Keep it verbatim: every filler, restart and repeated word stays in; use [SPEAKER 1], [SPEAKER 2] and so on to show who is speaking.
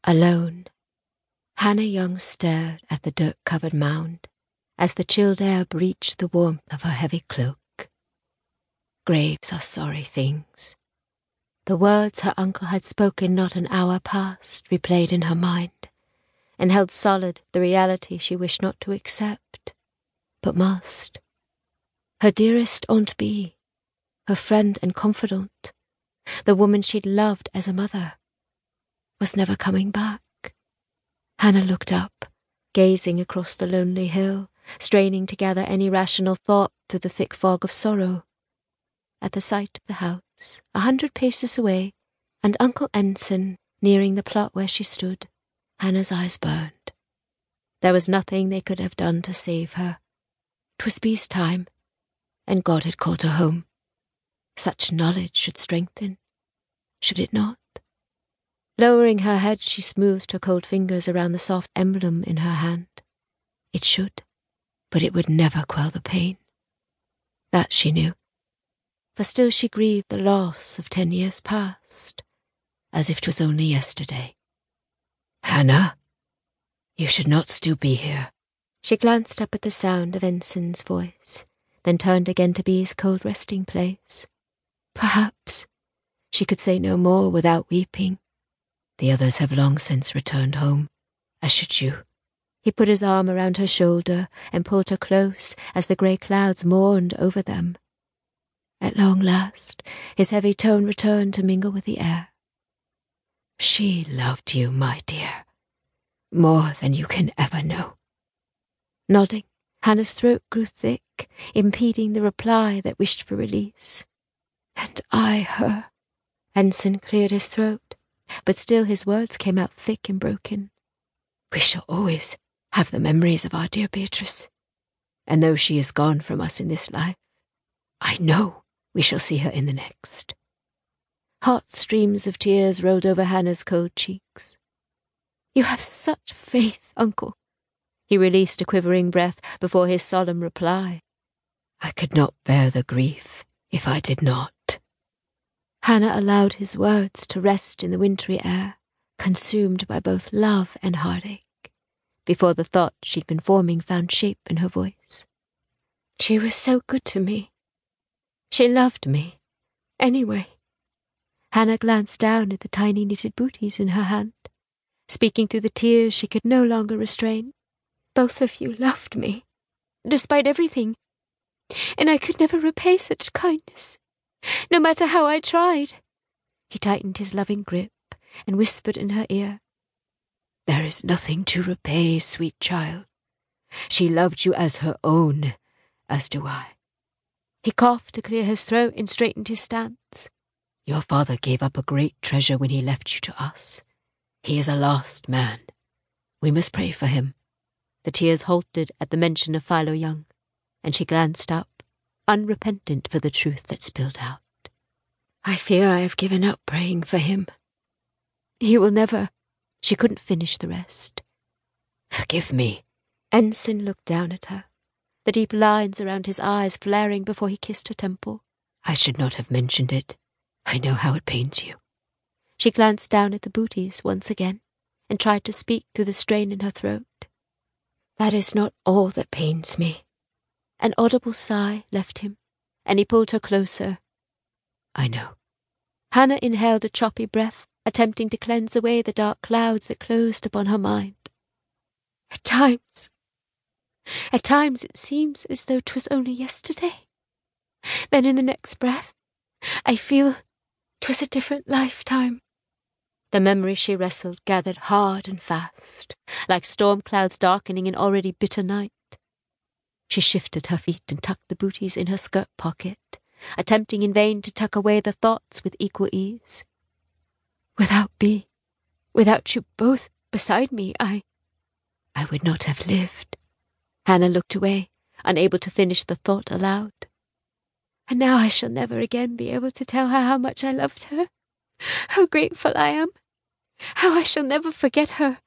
[SPEAKER 1] Alone, Hannah Young stared at the dirt-covered mound as the chilled air breached the warmth of her heavy cloak. Graves are sorry things. The words her uncle had spoken not an hour past replayed in her mind, and held solid the reality she wished not to accept, but must. Her dearest Aunt Bee, her friend and confidant, the woman she'd loved as a mother, was never coming back. Hannah looked up, gazing across the lonely hill, straining to gather any rational thought through the thick fog of sorrow. At the sight of the house, a hundred paces away, and Uncle Ensign nearing the plot where she stood, Hannah's eyes burned. There was nothing they could have done to save her. 'Twas Bee's time, and God had called her home. Such knowledge should strengthen, should it not? Lowering her head, she smoothed her cold fingers around the soft emblem in her hand. It should, but it would never quell the pain. That she knew. For still she grieved the loss of ten years past, as if 'twas only yesterday. "Hannah, you should not still be here." She glanced up at the sound of Ensign's voice, then turned again to Bee's cold resting place. Perhaps she could say no more without weeping. "The others have long since returned home, as should you." He put his arm around her shoulder and pulled her close as the grey clouds mourned over them. At long last, his heavy tone returned to mingle with the air. "She loved you, my dear, more than you can ever know." Nodding, Hannah's throat grew thick, impeding the reply that wished for release. "And I her." Ensign cleared his throat, but still his words came out thick and broken. "We shall always have the memories of our dear Beatrice, and though she is gone from us in this life, I know we shall see her in the next." Hot streams of tears rolled over Hannah's cold cheeks. "You have such faith, Uncle." He released a quivering breath before his solemn reply. "I could not bear the grief if I did not." Hannah allowed his words to rest in the wintry air, consumed by both love and heartache, before the thought she'd been forming found shape in her voice. "She was so good to me. She loved me, anyway." Hannah glanced down at the tiny knitted booties in her hand, speaking through the tears she could no longer restrain. "Both of you loved me, despite everything, and I could never repay such kindness, no matter how I tried." He tightened his loving grip and whispered in her ear, "There is nothing to repay, sweet child. She loved you as her own, as do I." He coughed to clear his throat and straightened his stance. "Your father gave up a great treasure when he left you to us. He is a lost man. We must pray for him." The tears halted at the mention of Philo Young, and she glanced up, unrepentant for the truth that spilled out. "I fear I have given up praying for him. He will never—" She couldn't finish the rest. "Forgive me." Ensign looked down at her, the deep lines around his eyes flaring before he kissed her temple. "I should not have mentioned it. I know how it pains you." She glanced down at the booties once again, and tried to speak through the strain in her throat. "That is not all that pains me." An audible sigh left him, and he pulled her closer. "I know." Hannah inhaled a choppy breath, attempting to cleanse away the dark clouds that closed upon her mind. At times, at times it seems as though 'twas only yesterday. Then in the next breath, I feel 'twas a different lifetime." The memory she wrestled gathered hard and fast, like storm clouds darkening an already bitter night. She shifted her feet and tucked the booties in her skirt pocket, attempting in vain to tuck away the thoughts with equal ease. "Without Bee, without you both beside me, I... I would not have lived." Hannah looked away, unable to finish the thought aloud. "And now I shall never again be able to tell her how much I loved her, how grateful I am, how I shall never forget her."